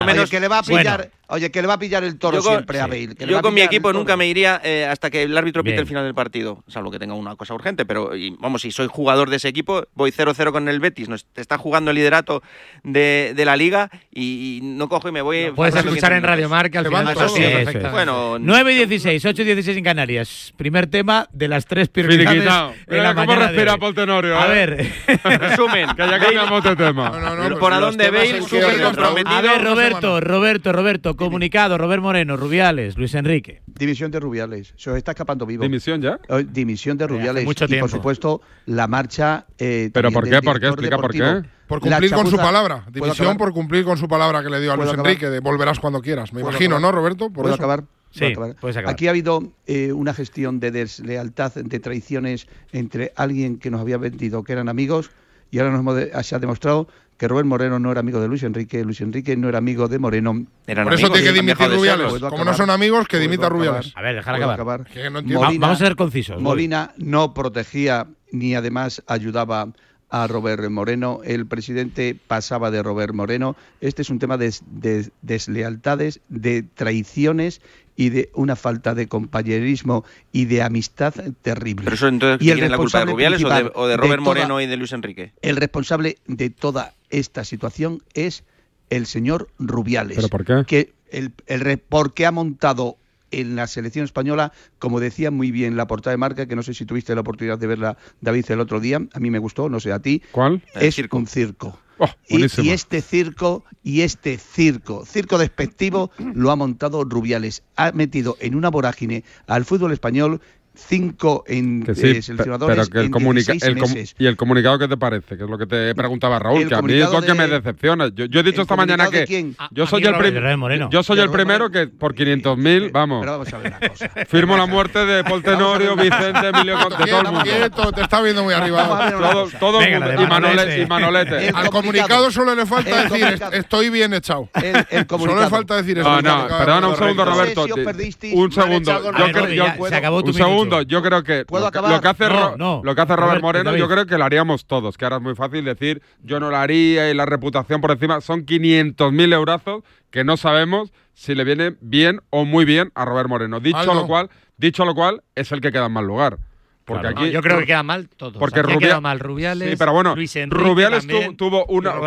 Oye, que le va a pillar el toro siempre a Bale. Yo con mi equipo nunca me iría hasta que el árbitro pite el final del partido, salvo que tenga una cosa urgente, pero si soy jugador de ese equipo, voy 0-0 con el Betis, está jugando el liderato de la Liga y no cojo y me voy... No, puedes escuchar en Radio Marca al final. Eso sí, bueno, 9:16, 8:16 en Canarias. Primer tema de las 3 prioridades. Mira cómo respira Paul Tenorio. A ver. Resumen. Que ya cambiamos de tema. El poradón de Bale, súper comprometido. A ver, Roberto, comunicado, Robert Moreno, Rubiales, Luis Enrique. Dimisión de Rubiales, se os está escapando vivo. ¿Dimisión ya? Dimisión de Rubiales. Mucho tiempo. Y por supuesto, la marcha... ¿Pero por qué? ¿Por qué? Explica por qué. Por cumplir con su palabra. Dimisión por cumplir con su palabra que le dio a Luis Enrique, de volverás cuando quieras. Me imagino, ¿no, Roberto? ¿Puedo acabar? Sí, puedes acabar. Aquí ha habido una gestión de deslealtad, de traiciones entre alguien que nos había vendido que eran amigos y ahora se ha demostrado que Robert Moreno no era amigo de Luis Enrique no era amigo de Moreno. Por eso tiene que dimitir Rubiales. Como no son amigos, que dimita Rubiales. A ver, déjala acabar. Que no Vamos a ser concisos. Molina no protegía ni además ayudaba a Robert Moreno. El presidente pasaba de Robert Moreno. Este es un tema de deslealtades, de traiciones y de una falta de compañerismo y de amistad terrible. Pero eso entonces, ¿quién tiene la culpa, de Rubiales o de Robert Moreno y de Luis Enrique? El responsable de toda esta situación es el señor Rubiales. ¿Pero por qué? Que porque ha montado en la selección española, como decía muy bien la portada de Marca, que no sé si tuviste la oportunidad de verla, David, el otro día, a mí me gustó, no sé a ti. ¿Cuál? Es un circo. Oh, y este circo despectivo lo ha montado Rubiales. Ha metido en una vorágine al fútbol español 5 seleccionadores pero que en 16 meses. ¿Y el comunicado qué te parece? Que es lo que te preguntaba Raúl, que a mí es lo que me decepciona. Yo he dicho esta mañana que yo soy el primero que por 500.000, vamos, pero vamos a ver una cosa. firmo la muerte de Paul Tenorio, Vicente, Emilio, de todo el mundo. Quieto, te está viendo muy arriba. Todo el mundo. Y Manolete. Al comunicado solo le falta decir estoy bien echado. Solo le falta decir eso. No, perdona un segundo, Roberto. Un segundo. Se acabó tu segundo, yo creo que lo que hace Robert Moreno, yo creo que lo haríamos todos, que ahora es muy fácil decir yo no lo haría y la reputación por encima. Son 500.000 eurazos que no sabemos si le viene bien o muy bien a Robert Moreno. Dicho lo cual, es el que queda en mal lugar. Porque aquí yo creo que queda mal todos. Porque queda mal Rubiales. Sí, pero bueno, Luis Enrique Rubiales tuvo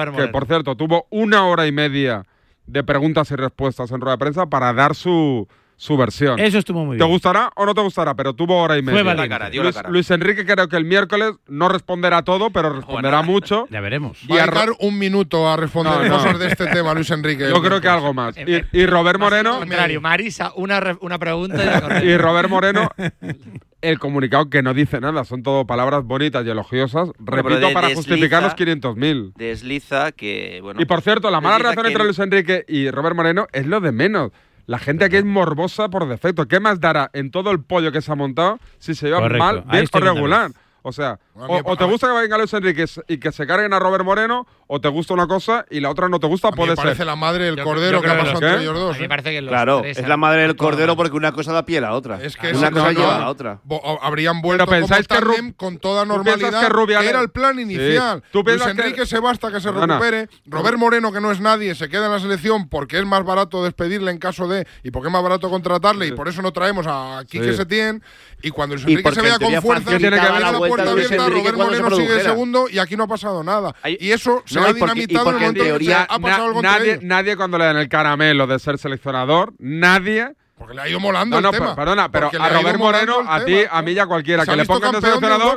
una hora y media de preguntas y respuestas en rueda de prensa para dar su versión. Eso estuvo muy bien. ¿Te gustará o no te gustará? Pero tuvo hora y media. Dio la cara. Luis Enrique creo que el miércoles no responderá todo, pero responderá mucho. Ya veremos. Va a dedicar un minuto a responder cosas de este tema, Luis Enrique. Yo creo que algo más. Y Robert Moreno… Marisa, una pregunta y Robert Moreno… El comunicado que no dice nada, son todo palabras bonitas y elogiosas, repito, para justificar los 500.000. Desliza que… Bueno, y por cierto, la mala relación entre Luis Enrique y Robert Moreno es lo de menos. La gente aquí es morbosa por defecto. ¿Qué más dará en todo el pollo que se ha montado si se lleva mal, bien o regular? O sea, o te gusta que venga Luis Enrique y que se carguen a Robert Moreno, o te gusta una cosa y la otra no te gusta, puede ser. Me parece la madre del cordero que ha pasado entre ellos dos. Me parece que claro, es la madre del cordero porque una cosa da pie a la otra. Es que una cosa lleva a la otra. Habrían vuelto como tándem con toda normalidad, que era el plan inicial. Sí. Luis Enrique se basta que se recupere. Robert Moreno, que no es nadie, se queda en la selección porque es más barato despedirle en caso de… y porque es más barato contratarle y por eso no traemos a Quique Setién. Y cuando Luis Enrique se vea con fuerza, tiene que haber la puerta abierta, Robert Moreno sigue segundo y aquí no ha pasado nada. Y eso se ha dinamitado en el momento que se ha pasado algo entre ellos. Nadie cuando le dan el caramelo de ser seleccionador, nadie… Porque le ha ido molando el tema. Perdona, pero a Robert Moreno, a ti, a mí y a cualquiera que le pongan de seleccionador,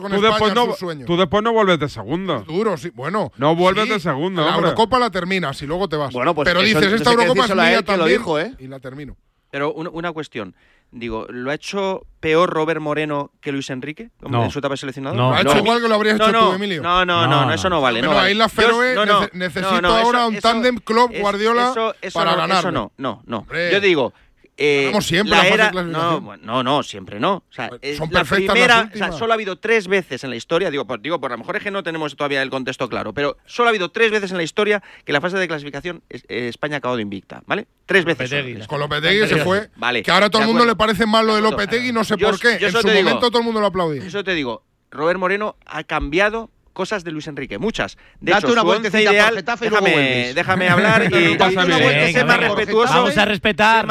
tú después no vuelves de segundo. Es duro, sí. Bueno. No vuelves de segundo, La Eurocopa la terminas y luego te vas. Bueno, pues pero dices, esta Eurocopa es mía también y la termino. Pero una cuestión. Digo, ¿lo ha hecho peor Robert Moreno que Luis Enrique? En su etapa de seleccionador. No, ha hecho igual que lo habrías hecho tú, Emilio. No, eso no vale. Pero ahí la Feroe necesito ahora un tándem Klopp-Guardiola para ganar. Eso no. Yo digo… Ganamos siempre la fase de clasificación. No, siempre no. O sea, son la perfectas primera, las últimas. O sea, solo ha habido 3 veces en la historia, por lo mejor es que no tenemos todavía el contexto claro, pero solo ha habido 3 veces en la historia que la fase de clasificación España ha acabado invicta, ¿vale? 3 veces. Con Lopetegui se fue. Vale, que ahora todo el mundo le parece mal lo de Lopetegui, no sé por qué. En su momento todo el mundo lo aplaudía. Eso te digo, Robert Moreno ha cambiado cosas de Luis Enrique, muchas. De Date hecho, una su once vueltecita ideal, por Getafe y luego vuelves. déjame hablar y sé más respetuoso. Vamos a respetar.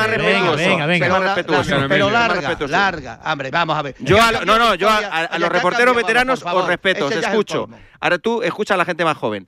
Venga. Pero larga. Hombre, vamos a ver. Yo a los reporteros veteranos os respeto, os escucho. Ahora tú escucha a la gente más joven.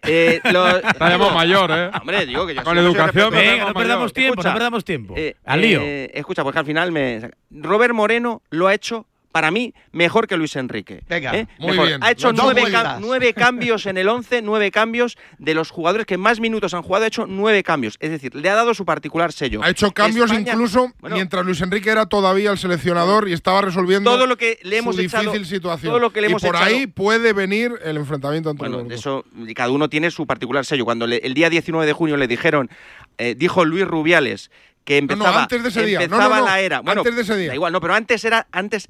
Estaremos mayor, Hombre, digo que yo con educación. Venga, no perdamos tiempo. Al lío. Escucha, porque al final Robert Moreno lo ha hecho, para mí, mejor que Luis Enrique. Venga, muy bien. Ha hecho 9 cambios en el 11, 9 cambios de los jugadores que más minutos han jugado, ha hecho 9 cambios. Es decir, le ha dado su particular sello. Ha hecho cambios incluso mientras Luis Enrique era todavía el seleccionador y estaba resolviendo todo lo que le hemos su difícil situación. Todo lo que le hemos y por ahí puede venir el enfrentamiento entre los dos. Eso, cada uno tiene su particular sello. Cuando el día 19 de junio le dijeron, dijo Luis Rubiales, que empezaba, antes de ese día. la era. Bueno, antes de ese día. Da igual, no, pero antes era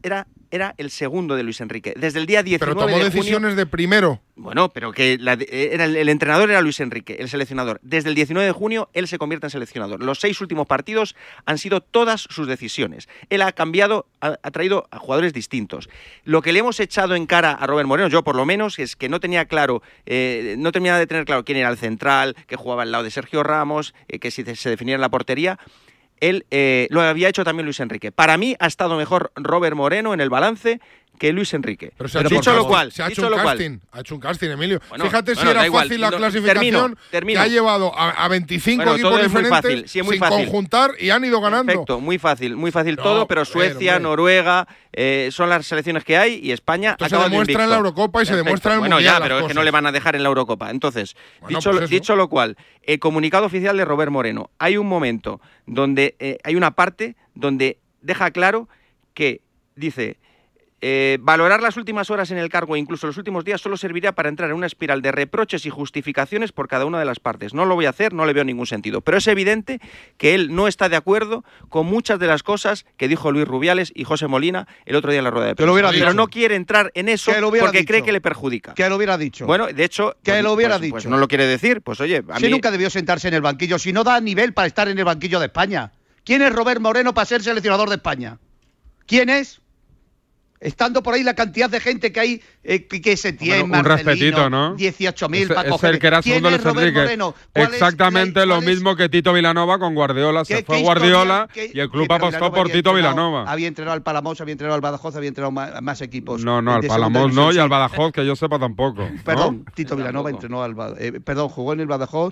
el segundo de Luis Enrique. Desde el día 19 pero tomó de decisiones junio, de primero. Bueno, pero que el entrenador era Luis Enrique, el seleccionador. Desde el 19 de junio él se convierte en seleccionador. Los 6 últimos partidos han sido todas sus decisiones. Él ha cambiado, ha traído a jugadores distintos. Lo que le hemos echado en cara a Robert Moreno, yo por lo menos, es que no tenía claro, no terminaba de tener claro quién era el central, que jugaba al lado de Sergio Ramos, que si se definía en la portería. Él lo había hecho también Luis Enrique. Para mí ha estado mejor Robert Moreno en el balance que Luis Enrique. Pero dicho lo cual, ha hecho un casting, Emilio. Bueno, fíjate si era fácil la clasificación que ha llevado a 25 equipos diferentes sin conjuntar y han ido ganando. Perfecto, muy fácil todo, pero Suecia, Noruega, son las selecciones que hay y España se demuestra en la Eurocopa y se demuestra en el Mundial. Pero es que no le van a dejar en la Eurocopa. Entonces, dicho lo cual, el comunicado oficial de Robert Moreno, hay un momento donde hay una parte donde deja claro que dice: valorar las últimas horas en el cargo e incluso los últimos días solo serviría para entrar en una espiral de reproches y justificaciones por cada una de las partes. No lo voy a hacer, no le veo ningún sentido. Pero es evidente que él no está de acuerdo con muchas de las cosas que dijo Luis Rubiales y José Molina el otro día en la rueda de prensa. Pero no quiere entrar en eso porque cree que le perjudica. Que lo hubiera dicho. Bueno, de hecho, que lo hubiera dicho. Pues no lo quiere decir. Pues oye, a mí nunca debió sentarse en el banquillo. Si no da nivel para estar en el banquillo de España. ¿Quién es Robert Moreno para ser seleccionador de España? ¿Quién es? Estando por ahí la cantidad de gente que hay, que se tiene, un respetito, ¿no? 18.000 para coger. Es el que era segundo Luis Enrique. Exactamente lo mismo que Tito Vilanova con Guardiola. Se fue Guardiola y el club apostó por Tito Vilanova. Había entrenado al Palamós, había entrenado al Badajoz, había entrenado más equipos. No, al Palamós no, y al Badajoz, que yo sepa tampoco. Perdón, Tito Vilanova entrenó al Badajoz. Jugó en el Badajoz.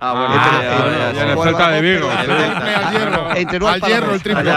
Y en el Celta de Vigo. Entrenó al Hierro, el triple.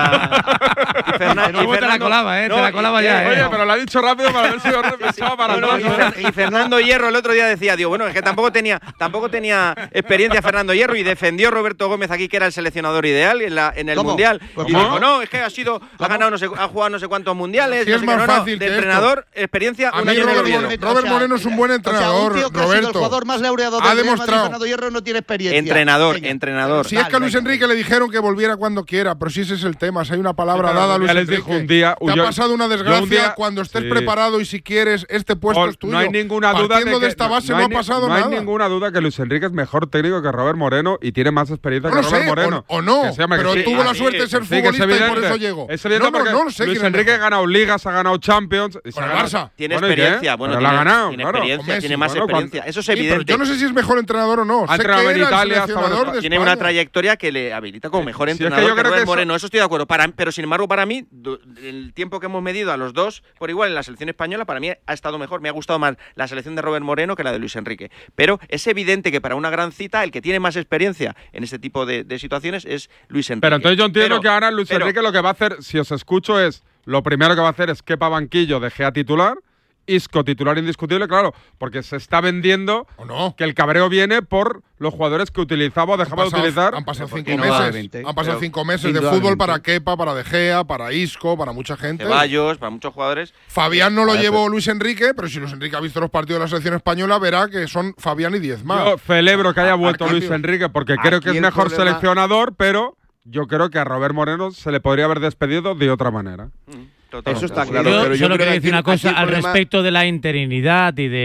Y Fernando te la colaba, te la colaba ya. Oye, pero lo ha dicho rápido para ver si os repensaba para atrás. Y Fernando Hierro el otro día decía, bueno, es que tampoco tenía experiencia Fernando Hierro y defendió Roberto Gómez aquí que era el seleccionador ideal en el Mundial. Y dijo, no, es que ha jugado no sé cuántos mundiales. Es más fácil de entrenador, experiencia, un año de gobierno. Robert Moreno es un buen entrenador, Roberto. El jugador más laureado ha demostrado. Fernando Hierro no tiene experiencia. Entrenador. Si es que a Luis Enrique le dijeron que volviera cuando quiera, pero si ese es el tema, si hay una palabra dada a Luis Enrique. Te ha pasado una desgracia cuando estés preparado y si quieres, este puesto es tuyo. No hay ninguna duda de esta base no ha pasado nada. No hay ninguna duda que Luis Enrique es mejor técnico que Robert Moreno y tiene más experiencia que Robert Moreno. O no, pero tuvo la suerte de ser futbolista y por eso llegó. Es evidente porque Luis Enrique ha ganado ligas, ha ganado Champions. Con el Barça. Tiene experiencia. Bueno, la ha ganado. Tiene experiencia, tiene más experiencia. Eso es evidente. Yo no sé si es mejor entrenador o no. Ha entrenado en Italia. Tiene una trayectoria que le habilita como mejor entrenador que Robert Moreno. Eso estoy de acuerdo. Pero sin embargo, para mí, el tiempo que hemos medido a los dos por igual en la selección española, para mí ha estado mejor. Me ha gustado más la selección de Robert Moreno que la de Luis Enrique. Pero es evidente que para una gran cita, el que tiene más experiencia en este tipo de situaciones es Luis Enrique. Pero entonces yo entiendo que ahora Luis Enrique lo que va a hacer, si os escucho, es lo primero que va a hacer es Kepa banquillo, De Gea titular, Isco titular indiscutible, claro, porque se está vendiendo que el cabreo viene por los jugadores que utilizaba o dejaba de utilizar. Han pasado 5 meses. Han pasado 5 meses de fútbol para Kepa, para De Gea, para Isco, para mucha gente. Ceballos, para muchos jugadores. Fabián no lo llevó Luis Enrique, pero si Luis Enrique ha visto los partidos de la selección española, verá que son Fabián y 10 más. Yo celebro que haya vuelto Luis Enrique porque creo que es mejor seleccionador, pero yo creo que a Robert Moreno se le podría haber despedido de otra manera. Eso está claro. Yo solo quería decir una cosa al respecto de la interinidad y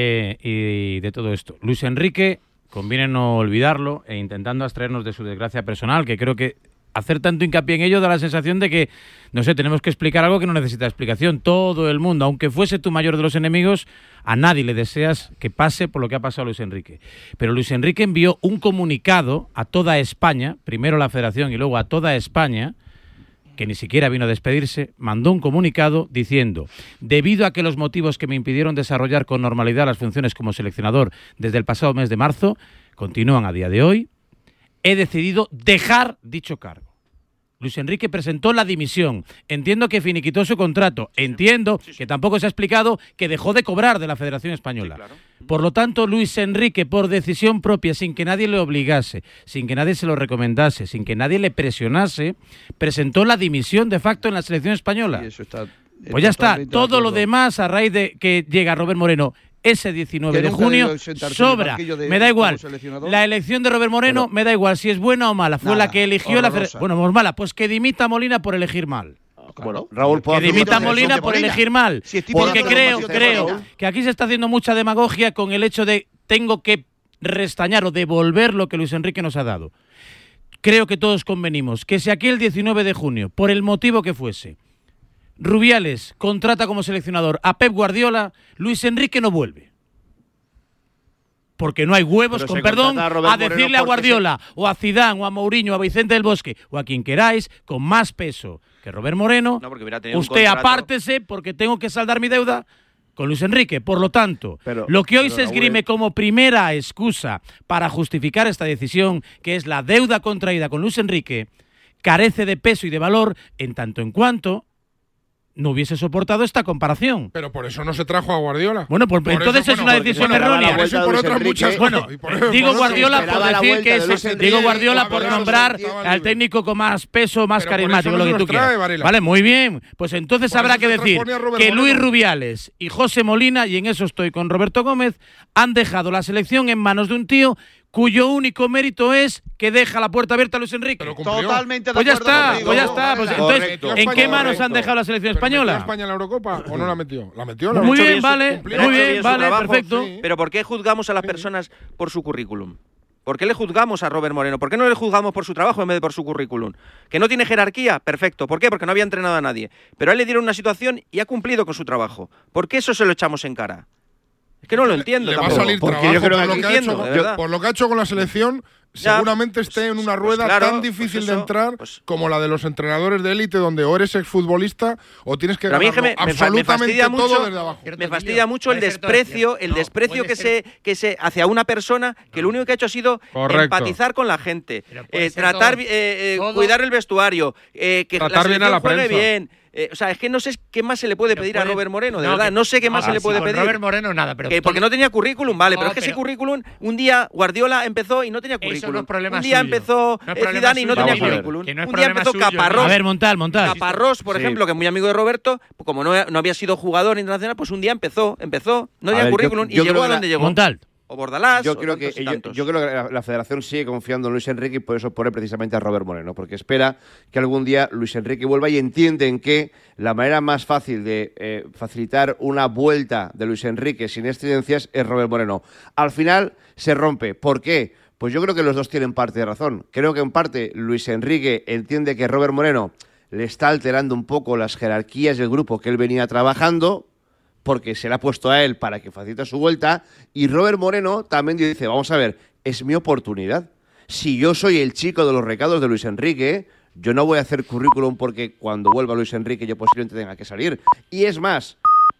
de todo esto. Luis Enrique, conviene no olvidarlo, e intentando abstraernos de su desgracia personal, que creo que hacer tanto hincapié en ello da la sensación de que, no sé, tenemos que explicar algo que no necesita explicación. Todo el mundo, aunque fuese tu mayor de los enemigos, a nadie le deseas que pase por lo que ha pasado a Luis Enrique. Pero Luis Enrique envió un comunicado a toda España, primero a la Federación y luego a toda España, que ni siquiera vino a despedirse, mandó un comunicado diciendo: debido a que los motivos que me impidieron desarrollar con normalidad las funciones como seleccionador desde el pasado mes de marzo continúan a día de hoy, he decidido dejar dicho cargo. Luis Enrique presentó la dimisión. Entiendo que finiquitó su contrato. Entiendo que tampoco se ha explicado que dejó de cobrar de la Federación Española. Sí, claro. Por lo tanto, Luis Enrique, por decisión propia, sin que nadie le obligase, sin que nadie se lo recomendase, sin que nadie le presionase, presentó la dimisión de facto en la selección española. Eso está, pues ya está. Todo lo demás, a raíz de que llega Robert Moreno ese 19 de junio, sobra. Me da igual. La elección de Robert Moreno me da igual si es buena o mala. Fue la que eligió la Federación. Bueno, pues mala. Pues que dimita a Molina por elegir mal. Bueno, Raúl, que dimita a Molina por elegir mal. Porque creo que aquí se está haciendo mucha demagogia con el hecho de tengo que restañar o devolver lo que Luis Enrique nos ha dado. Creo que todos convenimos que si aquí el 19 de junio, por el motivo que fuese, Rubiales contrata como seleccionador a Pep Guardiola, Luis Enrique no vuelve. Porque no hay huevos, con perdón, a decirle a Guardiola, o a Zidane, o a Mourinho, o a Vicente del Bosque, o a quien queráis, con más peso que Robert Moreno, usted apártese porque tengo que saldar mi deuda con Luis Enrique. Por lo tanto, lo que hoy se esgrime como primera excusa para justificar esta decisión, que es la deuda contraída con Luis Enrique, carece de peso y de valor en tanto en cuanto no hubiese soportado esta comparación. Pero por eso no se trajo a Guardiola. Bueno, entonces eso, es una decisión errónea. Por eso y por otras muchas cosas. Digo Guardiola por decir que es... Digo Guardiola por nombrar al técnico con más peso, más carismático, lo que tú quieras. Vale, muy bien. Pues entonces habrá que decir que Luis Rubiales y José Molina, y en eso estoy con Roberto Gómez, han dejado la selección en manos de un tío cuyo único mérito es que deja la puerta abierta a Luis Enrique. Totalmente de pues acuerdo. Pues ya está. Pues entonces, ¿en qué manos han dejado la selección española? ¿Metió España en la Eurocopa o no la metió? La metió. Muy bien, vale, perfecto. Sí. Pero ¿por qué juzgamos a las personas por su currículum? ¿Por qué le juzgamos a Robert Moreno? ¿Por qué no le juzgamos por su trabajo en vez de por su currículum? ¿Que no tiene jerarquía? Perfecto. ¿Por qué? Porque no había entrenado a nadie. Pero a él le dieron una situación y ha cumplido con su trabajo. ¿Por qué eso se lo echamos en cara? Es que no lo entiendo. Le va a salir trabajo por lo que ha hecho con la selección. Seguramente esté en una rueda tan difícil de entrar como la de los entrenadores de élite, donde o eres exfutbolista o tienes que ganar absolutamente todo desde abajo. Me fastidia mucho el desprecio, que se hacia una persona que lo único que ha hecho ha sido empatizar con la gente, cuidar el vestuario, que la selección juegue bien. O sea, es que no sé qué más se le puede pedir a Robert Moreno, de verdad. No sé qué más se le puede pedir. Robert Moreno nada, pero porque no tenía currículum, vale, pero es que ese currículum, un día Guardiola empezó y no tenía currículum. Un día empezó Zidane y no tenía currículum. Un día empezó Caparrós. A ver, Montal. Caparrós, por ejemplo, que es muy amigo de Roberto, como no había sido jugador internacional, pues un día empezó, no tenía currículum y llegó a donde llegó. Montal. O Bordalás. Yo creo que la Federación sigue confiando en Luis Enrique y por eso pone precisamente a Robert Moreno, porque espera que algún día Luis Enrique vuelva y entienden que la manera más fácil de facilitar una vuelta de Luis Enrique sin excedencias es Robert Moreno. Al final se rompe. ¿Por qué? Pues yo creo que los dos tienen parte de razón. Creo que en parte Luis Enrique entiende que Robert Moreno le está alterando un poco las jerarquías del grupo que él venía trabajando, porque se le ha puesto a él para que facilite su vuelta, y Robert Moreno también dice, vamos a ver, es mi oportunidad. Si yo soy el chico de los recados de Luis Enrique, yo no voy a hacer currículum porque cuando vuelva Luis Enrique yo posiblemente tenga que salir. Y es más,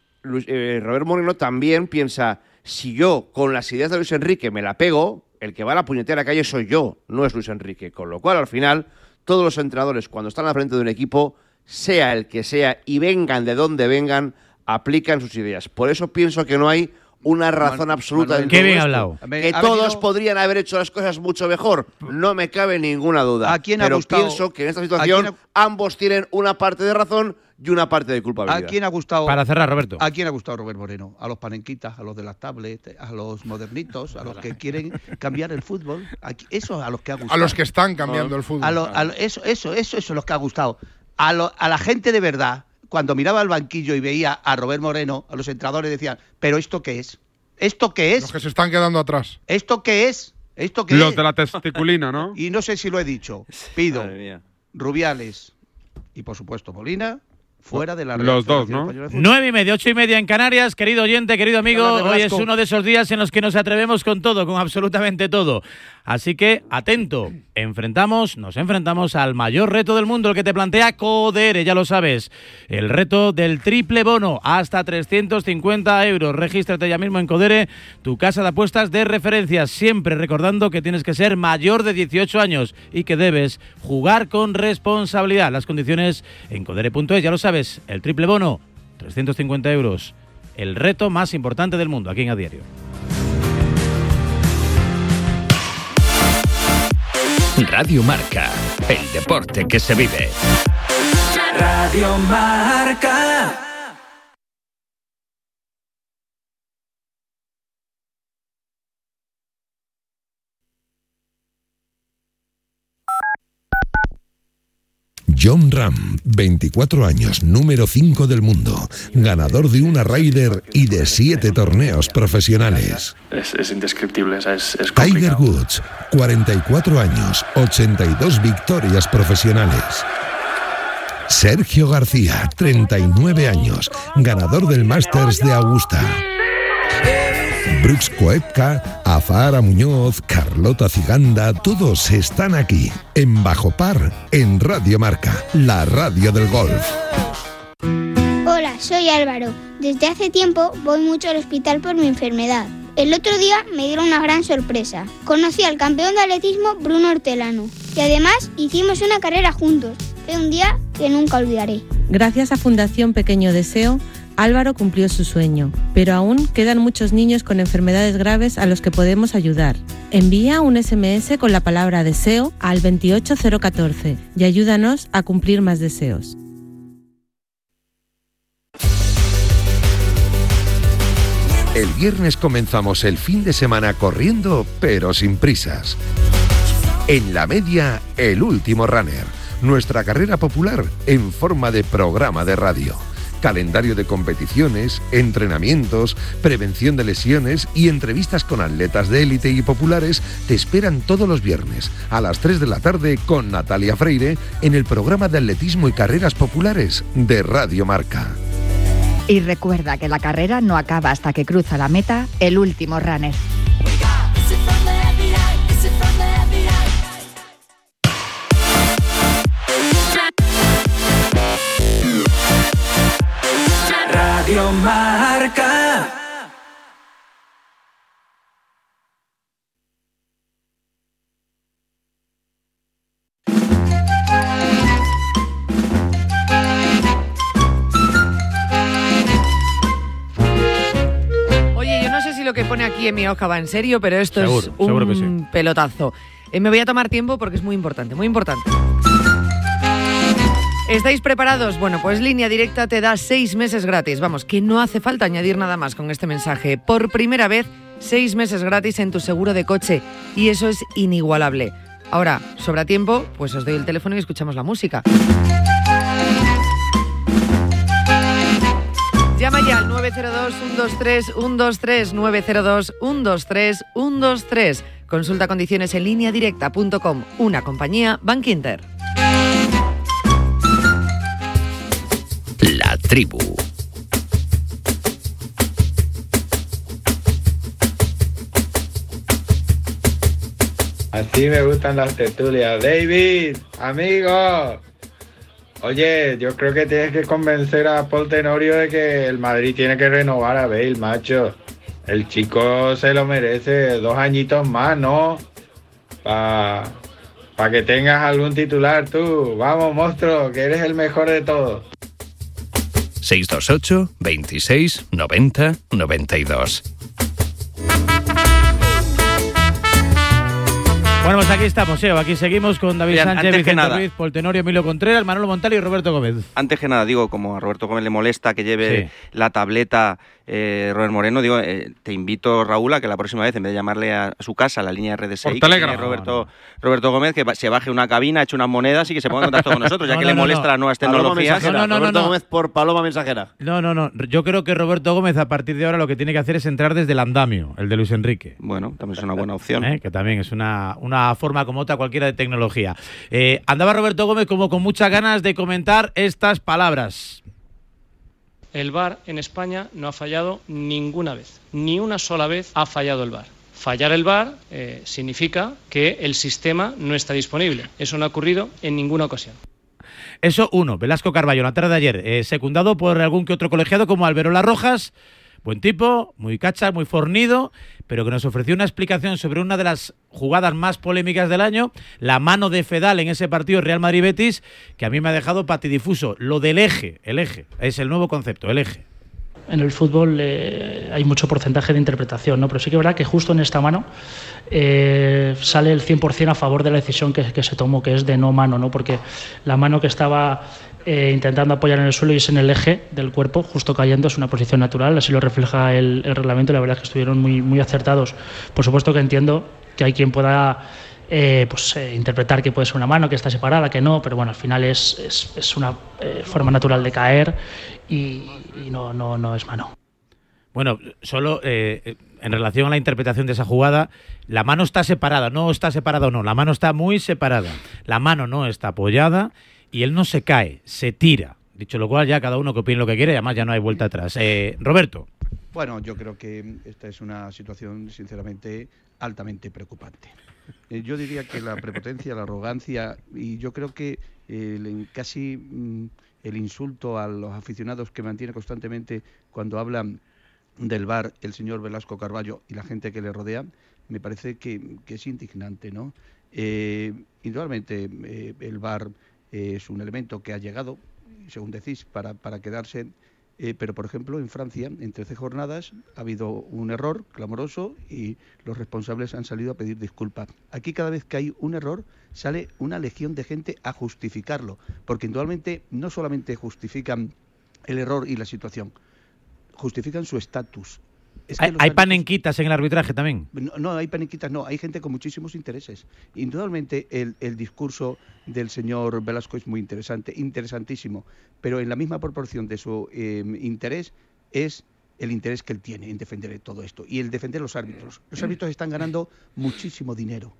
Robert Moreno también piensa, si yo con las ideas de Luis Enrique me la pego, el que va a la puñetera calle soy yo, no es Luis Enrique. Con lo cual, al final, todos los entrenadores, cuando están al frente de un equipo, sea el que sea y vengan de donde vengan, aplican sus ideas. Por eso pienso que no hay una razón absoluta en todo esto. Que todos podrían haber hecho las cosas mucho mejor. No me cabe ninguna duda. Pero pienso que en esta situación ambos tienen una parte de razón y una parte de culpabilidad. ¿A quién ha gustado? Para cerrar, Roberto. ¿A quién ha gustado Robert Moreno? A los panenquitas, a los de las tablets, a los modernitos, a los que quieren cambiar el fútbol. Eso a los que ha gustado. A los que están cambiando el fútbol. Eso es los que ha gustado. A la gente de verdad. Cuando miraba al banquillo y veía a Robert Moreno, a los entrenadores decían, ¿pero esto qué es? ¿Esto qué es? Los que se están quedando atrás. ¿Esto qué es? ¿Esto qué los es? de la testiculina, ¿no? Y no sé si lo he dicho. Pido Rubiales y, por supuesto, Molina, fuera de la Real Los dos, ¿no? 9:30, 8:30 en Canarias. Querido oyente, querido amigo, hoy es uno de esos días en los que nos atrevemos con todo, con absolutamente todo. Así que, atento, nos enfrentamos al mayor reto del mundo, el que te plantea Codere, ya lo sabes. El reto del triple bono, hasta 350 euros. Regístrate ya mismo en Codere, tu casa de apuestas de referencia. Siempre recordando que tienes que ser mayor de 18 años y que debes jugar con responsabilidad. Las condiciones en codere.es, ya lo sabes. El triple bono, 350 euros. El reto más importante del mundo, aquí en A Diario. Radio Marca, el deporte que se vive. Radio Marca. Jon Ram, 24 años, número 5 del mundo, ganador de una Ryder y de 7 torneos profesionales. Es indescriptible, es Tiger Woods, 44 años, 82 victorias profesionales. Sergio García, 39 años, ganador del Masters de Augusta. Brooks Koepka, Azahara Muñoz, Carlota Ciganda, todos están aquí, en Bajo Par, en Radio Marca, la radio del golf. Hola, soy Álvaro. Desde hace tiempo voy mucho al hospital por mi enfermedad. El otro día me dieron una gran sorpresa. Conocí al campeón de atletismo Bruno Hortelano y además hicimos una carrera juntos. Fue un día que nunca olvidaré. Gracias a Fundación Pequeño Deseo, Álvaro cumplió su sueño, pero aún quedan muchos niños con enfermedades graves a los que podemos ayudar. Envía un SMS con la palabra deseo al 28014 y ayúdanos a cumplir más deseos. El viernes comenzamos el fin de semana corriendo, pero sin prisas. En la media, el último runner, nuestra carrera popular en forma de programa de radio. Calendario de competiciones, entrenamientos, prevención de lesiones y entrevistas con atletas de élite y populares te esperan todos los viernes a las 3 de la tarde con Natalia Freire en el programa de atletismo y carreras populares de Radio Marca. Y recuerda que la carrera no acaba hasta que cruza la meta el último runner. Radio Marca. Oye, yo no sé si lo que pone aquí en mi hoja va en serio, pero esto es un pelotazo. Me voy a tomar tiempo porque es muy importante, muy importante. ¿Estáis preparados? Bueno, pues Línea Directa te da 6 meses gratis. Vamos, que no hace falta añadir nada más con este mensaje. Por primera vez, 6 meses gratis en tu seguro de coche. Y eso es inigualable. Ahora, sobra tiempo, pues os doy el teléfono y escuchamos la música. Llama ya al 902-123-123, 902-123-123. Consulta condiciones en lineadirecta.com, una compañía Bankinter. La tribu. Así me gustan las tertulias. David, amigo. Oye, yo creo que tienes que convencer a Paul Tenorio de que el Madrid tiene que renovar a Bale, macho. El chico se lo merece, 2 añitos más, ¿no? Para que tengas algún titular tú. Vamos, monstruo, que eres el mejor de todos. 628 26 90 92. Bueno, pues aquí estamos, aquí seguimos con David Sánchez, Vicente Ruiz, Paul Tenorio, Emilio Contreras, Manolo Montal y Roberto Gómez. Antes que nada, digo, como a Roberto Gómez le molesta que lleve la tableta Robert Moreno, digo, te invito, Raúl, a que la próxima vez, en vez de llamarle a su casa, a la línea RDSI, Roberto Gómez, que se baje una cabina, eche unas monedas y que se ponga en contacto con nosotros, ya que le molesta las nuevas tecnologías. Roberto Gómez por Paloma Mensajera. No. Yo creo que Roberto Gómez, a partir de ahora, lo que tiene que hacer es entrar desde el andamio, el de Luis Enrique. Bueno, también es una buena opción. Que también es una forma como otra cualquiera de tecnología. Andaba Roberto Gómez como con muchas ganas de comentar estas palabras. El VAR en España no ha fallado ninguna vez. Ni una sola vez ha fallado el VAR. Fallar el VAR significa que el sistema no está disponible. Eso no ha ocurrido en ninguna ocasión. Eso uno. Velasco Carballo, la tarde de ayer, secundado por algún que otro colegiado como Alberola Rojas. Buen tipo, muy cacha, muy fornido, pero que nos ofreció una explicación sobre una de las jugadas más polémicas del año, la mano de Fedal en ese partido Real Madrid-Betis, que a mí me ha dejado patidifuso. Lo del eje, el eje, es el nuevo concepto, el eje. En el fútbol hay mucho porcentaje de interpretación, ¿no? Pero sí que es verdad que justo en esta mano sale el 100% a favor de la decisión que se tomó, que es de no mano, ¿no? Porque la mano que estaba intentando apoyar en el suelo y es en el eje del cuerpo, justo cayendo, es una posición natural, así lo refleja el reglamento, y la verdad es que estuvieron muy acertados. Por supuesto que entiendo que hay quien pueda interpretar que puede ser una mano, que está separada, que no, pero bueno, al final es una forma natural de caer y no es mano. Bueno, solo en relación a la interpretación de esa jugada, la mano está separada, no está separada o no, la mano está muy separada, la mano no está apoyada y él no se cae, se tira. Dicho lo cual, ya cada uno que opine lo que quiere y además ya no hay vuelta atrás. Roberto. Bueno, yo creo que esta es una situación, sinceramente, altamente preocupante. Yo diría que la prepotencia, la arrogancia y yo creo que casi el insulto a los aficionados que mantiene constantemente cuando hablan del VAR el señor Velasco Carballo y la gente que le rodea, me parece que es indignante, ¿no? Indudablemente el VAR es un elemento que ha llegado, según decís, para quedarse, pero por ejemplo en Francia, en 13 jornadas, ha habido un error clamoroso y los responsables han salido a pedir disculpas. Aquí cada vez que hay un error sale una legión de gente a justificarlo, porque indudablemente no solamente justifican el error y la situación, justifican su estatus. ¿Hay panenquitas en el arbitraje también? No, hay panenquitas, no. Hay gente con muchísimos intereses. Indudablemente el discurso del señor Velasco es muy interesante, interesantísimo, pero en la misma proporción de su interés es el interés que él tiene en defender todo esto y el defender los árbitros. Los árbitros están ganando muchísimo dinero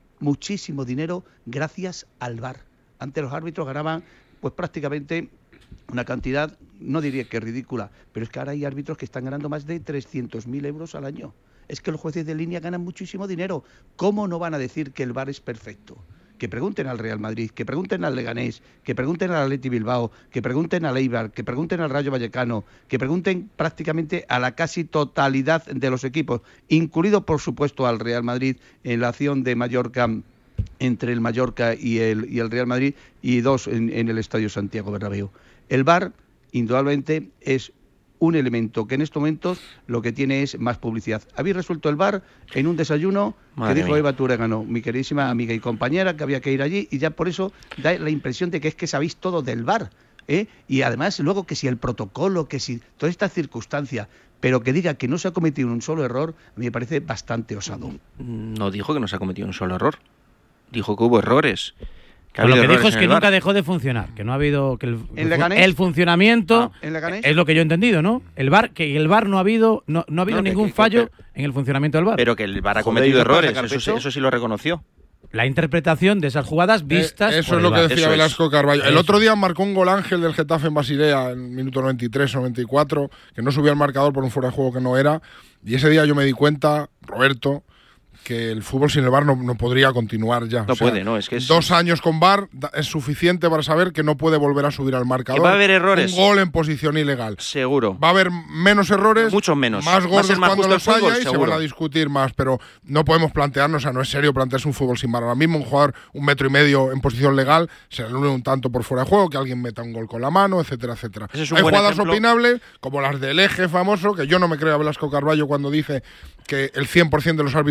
gracias al VAR. Antes los árbitros ganaban pues prácticamente una cantidad, no diría que ridícula, pero es que ahora hay árbitros que están ganando más de 300.000 euros al año. Es que los jueces de línea ganan muchísimo dinero. ¿Cómo no van a decir que el VAR es perfecto? Que pregunten al Real Madrid, que pregunten al Leganés, que pregunten al Athletic Bilbao, que pregunten al Eibar, que pregunten al Rayo Vallecano, que pregunten prácticamente a la casi totalidad de los equipos, incluido por supuesto al Real Madrid en la acción de Mallorca, entre el Mallorca y el Real Madrid, y dos en el Estadio Santiago Bernabéu. El VAR, indudablemente, es un elemento que en estos momentos lo que tiene es más publicidad. Habéis resuelto el VAR en un desayuno que dijo Eva Turegano, mi queridísima amiga y compañera, que había que ir allí, y ya por eso da la impresión de que es que sabéis todo del VAR. Y además luego que si el protocolo, que si toda esta circunstancia, pero que diga que no se ha cometido un solo error, a mí me parece bastante osado. No dijo que no se ha cometido un solo error. Dijo que hubo errores. Lo que dijo es que nunca dejó de funcionar, que no ha habido que el funcionamiento es lo que yo he entendido, ¿no? El VAR no ha habido ningún fallo en el funcionamiento del VAR. Pero que el VAR ha cometido errores, eso sí lo reconoció. La interpretación de esas jugadas vistas eso es lo que decía Velasco Carballo. El otro día marcó un gol Ángel del Getafe en Basilea en minuto 93 o 94, que no subía al marcador por un fuera de juego que no era, y ese día yo me di cuenta, Roberto, que el fútbol sin el VAR no podría continuar ya. No puede, no, es que 2 años con VAR es suficiente para saber que no puede volver a subir al marcador. Que va a haber errores. Un gol en posición ilegal. Seguro. Va a haber menos errores. Muchos menos. Más gordos cuando los haya y seguro. se van a discutir más. Pero no podemos plantearnos, no es serio plantearse un fútbol sin VAR. Ahora mismo un jugador 1,5 metros en posición legal se le anula un tanto por fuera de juego, que alguien meta un gol con la mano, etcétera, etcétera. Hay jugadas opinables, como las del eje famoso, que yo no me creo a Velasco Carballo cuando dice que el 100% de los árbitros discuten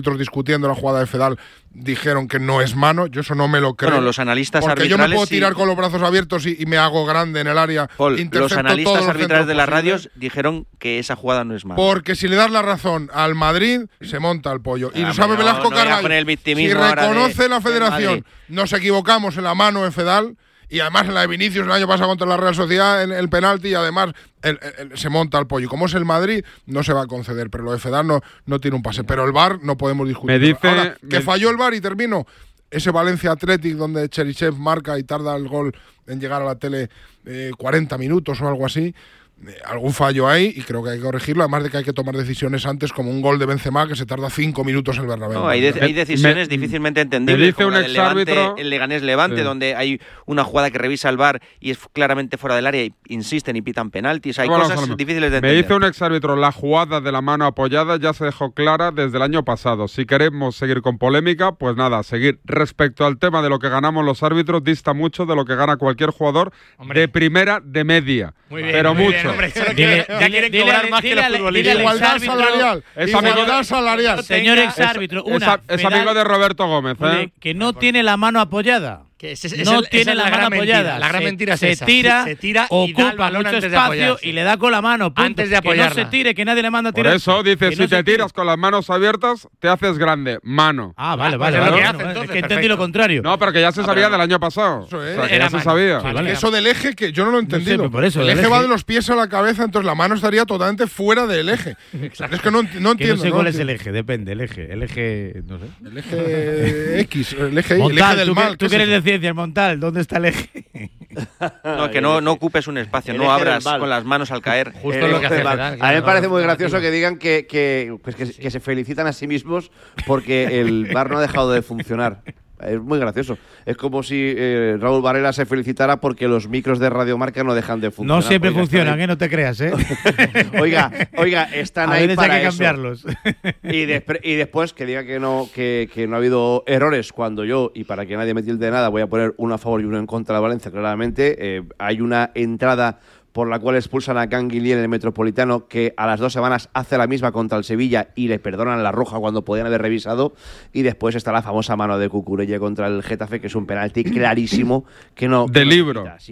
discutiendo la jugada de Fedal, dijeron que no es mano. Yo eso no me lo creo. Bueno, los analistas porque arbitrales... yo me puedo tirar con los brazos abiertos y me hago grande en el área. Paul, los analistas arbitrales de las radios dijeron que esa jugada no es mano. Porque si le das la razón al Madrid, se monta el pollo. Y lo sabe Velasco Carballo. Si reconoce la federación, nos equivocamos en la mano en Fedal, y además en la de Vinicius el año pasado contra la Real Sociedad en el penalti, y además se monta el pollo. Como es el Madrid, no se va a conceder, pero lo de Fedal no tiene un pase. Pero el VAR no podemos discutir. Ahora, que falló el VAR, y termino, ese Valencia Athletic donde Cherichev marca y tarda el gol en llegar a la tele 40 minutos o algo así. Algún fallo hay y creo que hay que corregirlo, además de que hay que tomar decisiones antes, como un gol de Benzema que se tarda 5 minutos en el Bernabéu. No, hay decisiones difícilmente entendibles, como la del el Leganés Levante, donde hay una jugada que revisa el VAR y es claramente fuera del área y insisten y pitan penaltis. Hay cosas difíciles de entender. Me dice un exárbitro, la jugada de la mano apoyada ya se dejó clara desde el año pasado. Si queremos seguir con polémica, pues nada, seguir. Respecto al tema de lo que ganamos los árbitros, dista mucho de lo que gana cualquier jugador de primera, de media. Muy bien, pero muy mucho. Bien, hombre, ya quieren cobrar más que los futbolistas. Igualdad salarial. Igualdad salarial. Señor exárbitro, es amigo de Roberto Gómez. Que no tiene la mano apoyada. No tiene la mano apoyada. La gran mentira es esa. Se tira, ocupa mucho espacio y le da con la mano. Antes de apoyarla. Que no se tire, que nadie le manda a tirar. Por eso dice, si te tiras con las manos abiertas, te haces grande. Mano. Ah, vale. Es que entendí lo contrario. No, pero que ya se sabía del año pasado. Eso es. Ya se sabía. Eso del eje, que yo no lo he entendido. Por eso, el eje va de los pies a la cabeza, entonces la mano estaría totalmente fuera del eje. Es que no entiendo. No sé cuál es el eje, depende. El eje, no sé. El eje X, el eje Y, el eje del mal. Tú que eres de ciencia, el Montal, ¿dónde está el eje? No, que no ocupes un espacio, no abras con las manos al caer. Justo lo que hace Fedal. A mí me parece muy gracioso que digan que se felicitan a sí mismos porque el VAR no ha dejado de funcionar. Es muy gracioso. Es como si Raúl Varela se felicitara porque los micros de Radio Marca no dejan de funcionar. No siempre funcionan, no te creas, Oiga, están ahí para hay que cambiarlos. Y después que diga que no ha habido errores cuando yo, y para que nadie me tilde nada, voy a poner uno a favor y uno en contra de Valencia, claramente. Hay una entrada por la cual expulsan a Canguilí en el Metropolitano, que a las 2 semanas hace la misma contra el Sevilla y le perdonan la roja cuando podían haber revisado. Y después está la famosa mano de Cucurella contra el Getafe, que es un penalti clarísimo que no... De libro. Así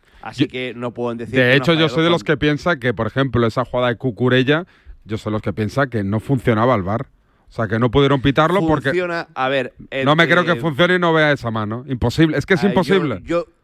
que no pueden decir... De hecho, yo soy de los que piensa que, por ejemplo, esa jugada de Cucurella, yo soy de los que piensa que no funcionaba el VAR. O sea, que no pudieron pitarlo porque... A ver... no me creo que funcione y no vea esa mano. Imposible. Es que es imposible.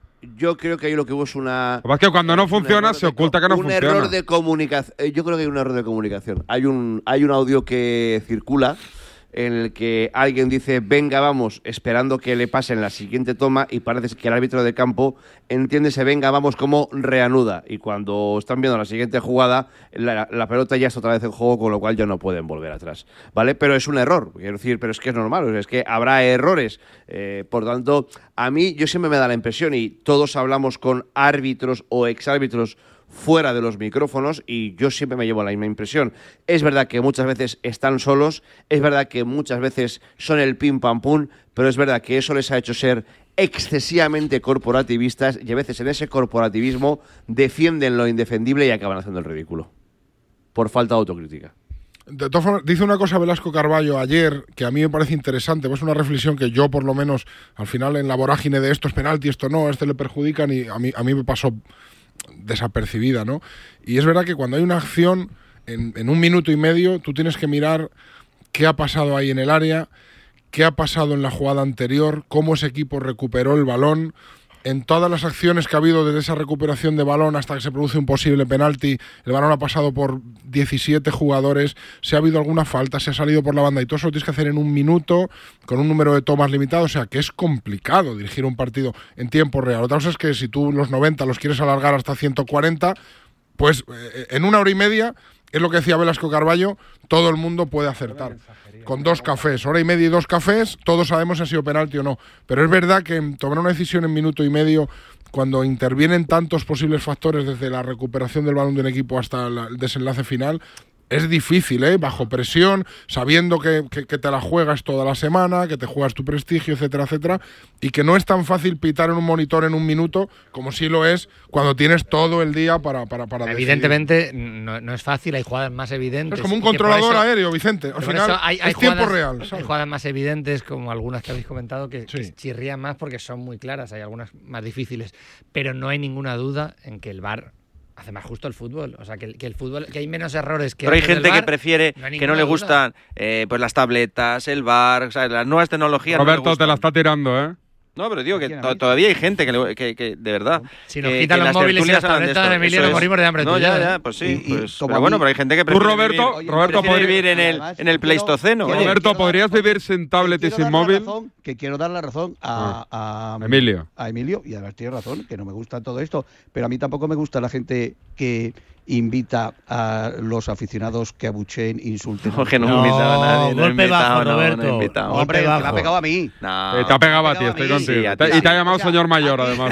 Yo creo que ahí lo que hubo es una... Es que cuando no funciona se oculta que no funciona. Un error de comunicación. Yo creo que hay un error de comunicación. Hay un audio que circula en el que alguien dice venga, vamos, esperando que le pasen la siguiente toma, y parece que el árbitro de campo entiende ese venga, vamos como reanuda. Y cuando están viendo la siguiente jugada, la pelota ya está otra vez en juego, con lo cual ya no pueden volver atrás. ¿Vale? Pero es un error, quiero decir, pero es que es normal, o sea, es que habrá errores. Por tanto, a mí yo siempre me da la impresión, y todos hablamos con árbitros o exárbitros fuera de los micrófonos, y yo siempre me llevo la misma impresión. Es verdad que muchas veces están solos, es verdad que muchas veces son el pim pam pum, pero es verdad que eso les ha hecho ser excesivamente corporativistas, y a veces en ese corporativismo defienden lo indefendible y acaban haciendo el ridículo por falta de autocrítica. De todas formas, dice una cosa Velasco Carballo ayer que a mí me parece interesante, pues una reflexión que yo, por lo menos, al final en la vorágine de esto es penalti, esto no, este le perjudican, y a mí me pasó desapercibida, ¿no? Y es verdad que cuando hay una acción en 1 minuto y medio, tú tienes que mirar qué ha pasado ahí en el área, qué ha pasado en la jugada anterior, cómo ese equipo recuperó el balón. En todas las acciones que ha habido desde esa recuperación de balón hasta que se produce un posible penalti, el balón ha pasado por 17 jugadores, si ha habido alguna falta, se ha salido por la banda, y todo eso lo tienes que hacer en 1 minuto, con un número de tomas limitado. O sea, que es complicado dirigir un partido en tiempo real. Otra cosa es que si tú los 90 los quieres alargar hasta 140, pues en 1 hora y media, es lo que decía Velasco Carballo, todo el mundo puede acertar. Con 2 cafés, 1 hora y media y 2 cafés, todos sabemos si ha sido penalti o no. Pero es verdad que tomar una decisión en 1 minuto y medio, cuando intervienen tantos posibles factores, desde la recuperación del balón de un equipo hasta el desenlace final, es difícil, bajo presión, sabiendo que te la juegas toda la semana, que te juegas tu prestigio, etcétera, etcétera, y que no es tan fácil pitar en un monitor en un minuto como sí lo es cuando tienes todo el día para Evidentemente no es fácil, hay jugadas más evidentes. Es como un controlador aéreo, Vicente. Al final es tiempo real. ¿sabes? Hay jugadas más evidentes, como algunas que habéis comentado, que chirrían más porque son muy claras, hay algunas más difíciles, pero no hay ninguna duda en que el VAR hace más justo el fútbol, o sea que el fútbol, que hay menos errores que... Pero hay gente que prefiere, que no le gustan pues las tabletas, el VAR, o sea, las nuevas tecnologías. Roberto, te la está tirando, ¿eh? No, pero digo que todavía hay gente que de verdad... Si nos quitan los móviles y las tabletas de Emilio, nos morimos de hambre. No, ya, pues sí. Pero bueno, pero hay gente que prefiere Roberto, vivir en el Pleistoceno. Roberto, ¿podrías vivir sin tablet y sin móvil? Que quiero dar la razón a Emilio. A Emilio, y además tiene razón, que no me gusta todo esto, pero a mí tampoco me gusta la gente que invita a los aficionados que abucheen, insulten. No, que no invitaba a nadie. Golpe bajo, Roberto. Hombre, que me ha pegado a mí. Te ha pegado a ti, estoy contigo. Y te ha llamado señor mayor, además.